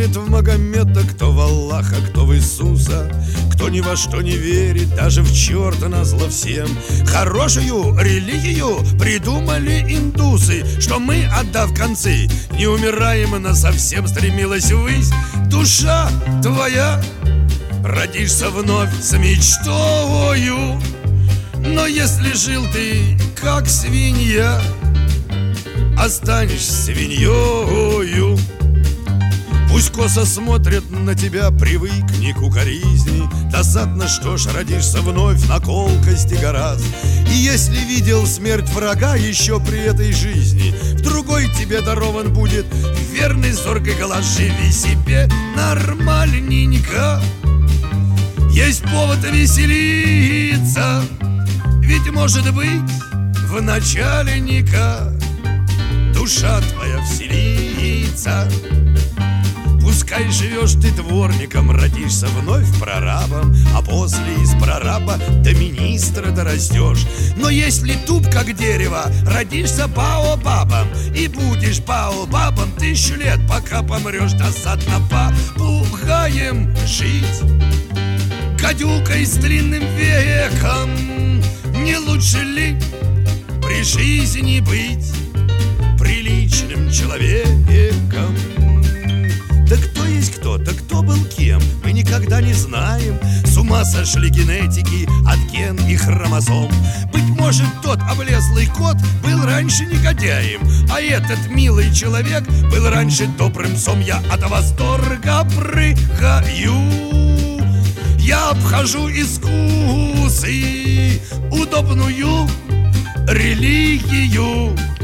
верит в Магомета, кто в Аллаха, кто в Иисуса, кто ни во что не верит, даже в черта назло всем. Хорошую религию придумали индусы, что мы, отдав концы, не умираем, она совсем стремилась ввысь. Душа твоя, родишься вновь с мечтою, но если жил ты как свинья, останешься свиньёю. Пусть косо смотрят на тебя, привыкни к укоризни. Досадно, что ж, родишься вновь на колкости гораздо. И если видел смерть врага еще при этой жизни, в другой тебе дарован будет верный зоркий глаз. Живи себе нормальненько, есть повод веселиться, ведь может быть в начальника душа твоя вселится. Пускай живешь ты дворником, родишься вновь прорабом, а после из прораба до министра дорастешь. Но если туп как дерево, родишься баобабом, и будешь баобабом 1000 лет, пока помрешь. Досадно попугаем жить, гадюкой с длинным веком. Не лучше ли при жизни быть приличным человеком? Да кто есть кто, да кто был кем, мы никогда не знаем. С ума сошли генетики от ген и хромосом. Быть может, тот облезлый кот был раньше негодяем, а этот милый человек был раньше добрым псом. Я от восторга прыгаю, я обхожу искусы, удобную религию.